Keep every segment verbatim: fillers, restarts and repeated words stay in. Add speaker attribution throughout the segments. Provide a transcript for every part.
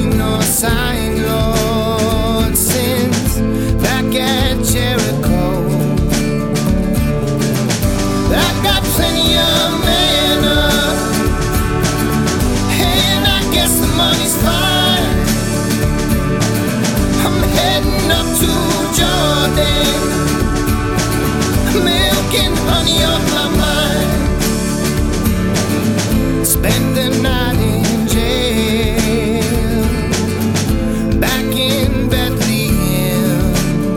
Speaker 1: rain or sign, Lord, since back at Jericho. I got plenty of manna, and I guess the money's fine. I'm heading up to Jordan, milk and honey on my mind. Spend the night in jail, back in Bethlehem,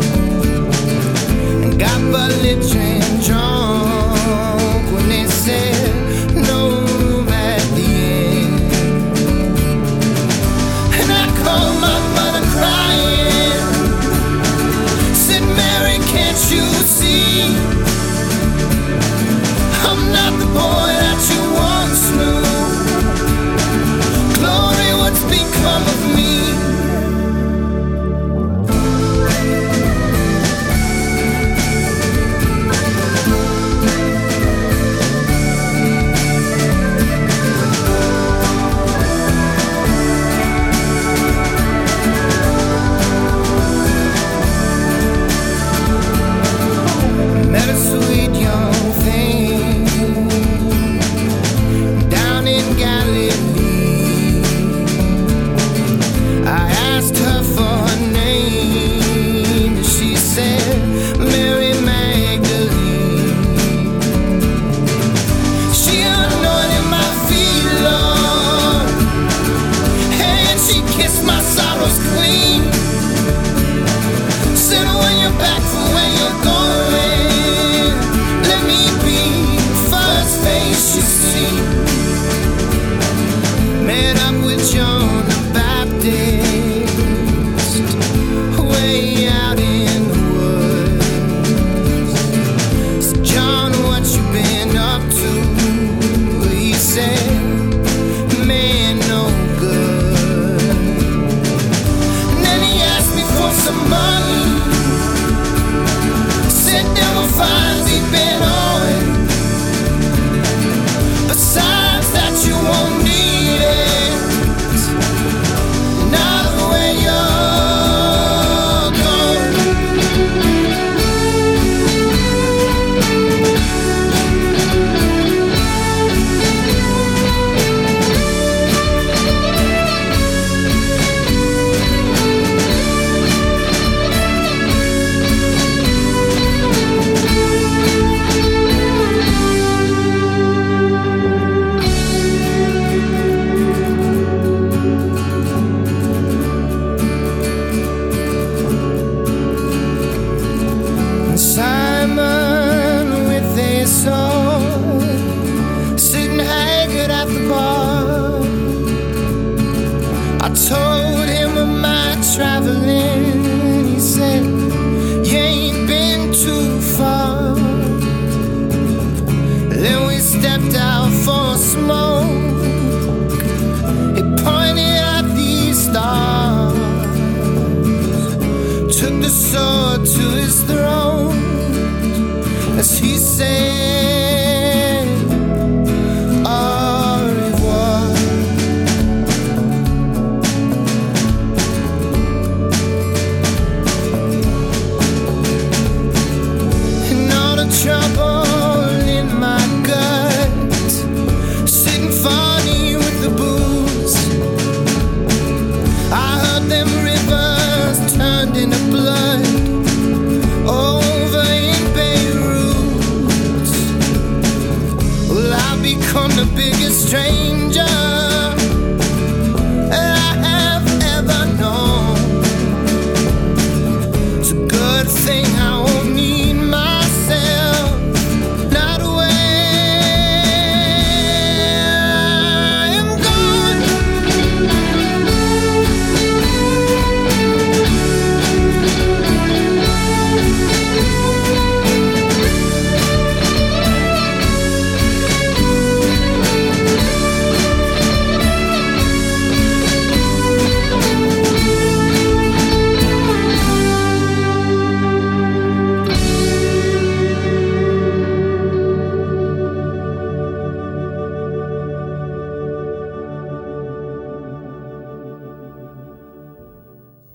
Speaker 1: and got belligerent drunk when they said no room at the end. And I called my mother crying, said, Mary, can't you see? I'm not the boy that you once knew. Glory, what's become of me? Met a sweet young thing down in Galilee. I asked her for her name, and she said Mary Magdalene. She anointed my feet, Lord, and she kissed my sorrows clean. Said when you're back from where you're going, let me be the first face you see. Met up with John the Baptist, way out in the woods. Said, John, what you been up to? He said, man, no good. And then he asked me for some money. Said there were fines he'd been on. Besides that, you won't need it. Not the way you're going. Simon with a sword, sitting haggard at the bar. I told him of my traveling. He said, you ain't been too far. Then we stepped out for a smoke. He pointed at these stars, took the sword to his throat as he said,